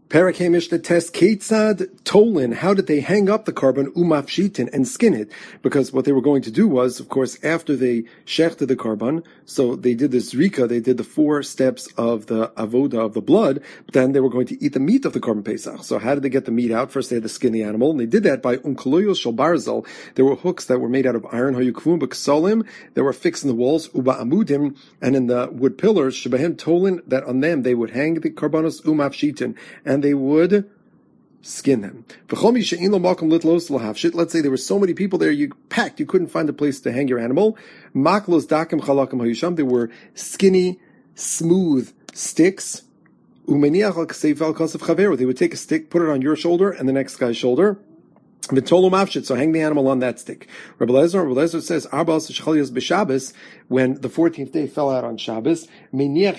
Parakeh Mishnah test Ketzad Tolin. How did they hang up the carbon umafshitin and skin it? Because what they were going to do was, of course, after they shechted the carbon, so they did this rika, they did the 4 steps of the avoda of the blood, but then they were going to eat the meat of the carbon pesach. So how did they get the meat out? First they had to skin the animal, and they did that by unkaloyos shel barzel. There were hooks that were made out of iron, hayukvum b'ksalim, that were fixed in the walls, uba amudim, and in the wood pillars, shebahem tolin, that on them they would hang the carbonos umafshitin, and they would skin them. Let's say there were so many people there, you packed, you couldn't find a place to hang your animal. They were skinny, smooth sticks. They would take a stick, put it on your shoulder and the next guy's shoulder. So hang the animal on that stick. Rabbi Lezer says, when the 14th day fell out on Shabbos, Rabbi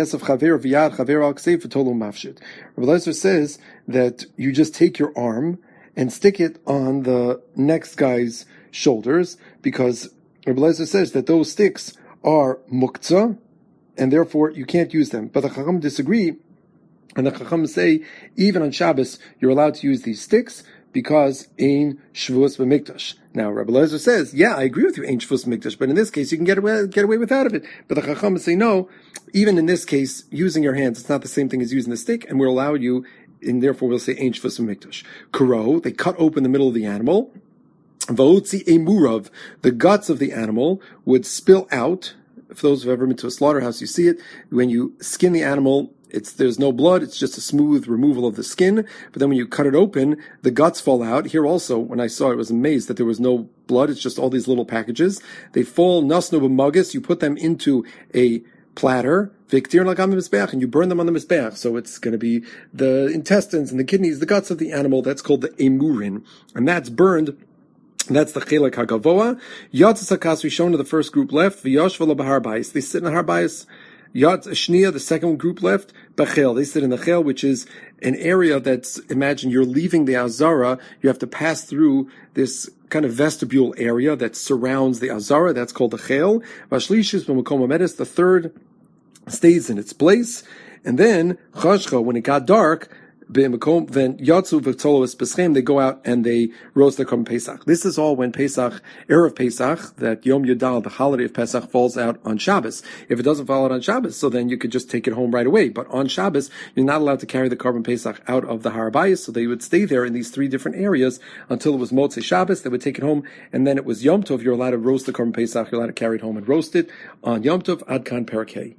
Lezer says that you just take your arm and stick it on the next guy's shoulders, because Rabbi Lezer says that those sticks are muktzah, and therefore you can't use them. But the Chacham disagree, and the Chacham say, even on Shabbos, you're allowed to use these sticks, because ein shvus b'mikdash. Now, Rabbi Lezer says, yeah, I agree with you, ein shvus b'mikdash, but in this case, you can get away without it. But the Chacham say, no, even in this case, using your hands, it's not the same thing as using the stick, and we'll allow you, and therefore we'll say ein shvus b'mikdash. Karo, they cut open the middle of the animal. Va'otzi emurav, the guts of the animal would spill out. For those who've ever been to a slaughterhouse, you see it. When you skin the animal, there's no blood, it's just a smooth removal of the skin, but then when you cut it open, the guts fall out. Here also, when I saw it, I was amazed that there was no blood, it's just all these little packages. They fall, nasnu b'magus, you put them into a platter, viktir l'gam b'mizbeach, and you burn them on the mizbeach. So it's going to be the intestines and the kidneys, the guts of the animal, that's called the emurin, and that's burned. That's the chelek hagavoa. Yatzis hakasri shown to the first group left, v'yashvala b'har bayis. They sit in the har bayis. Yatz Shnia, the second group left, Bechel. They sit in the Chel, which is an area that's, imagine you're leaving the Azara, you have to pass through this kind of vestibule area that surrounds the Azara, that's called the Chel. Vashlishis b'makom hamedes, the third stays in its place. And then, Chashcha, when it got dark, then Yatsu v'Tolovis Peschem, they go out and they roast their Korban Pesach. This is all when Pesach, Erev Pesach, that Yom Yudal, the holiday of Pesach, falls out on Shabbos. If it doesn't fall out on Shabbos, so then you could just take it home right away. But on Shabbos, you're not allowed to carry the Korban Pesach out of the Har Bayis, so they would stay there in these 3 different areas until it was Motzei Shabbos. They would take it home, and then it was Yom Tov. You're allowed to roast the Korban Pesach. You're allowed to carry it home and roast it on Yom Tov. Ad Kan Parakeh.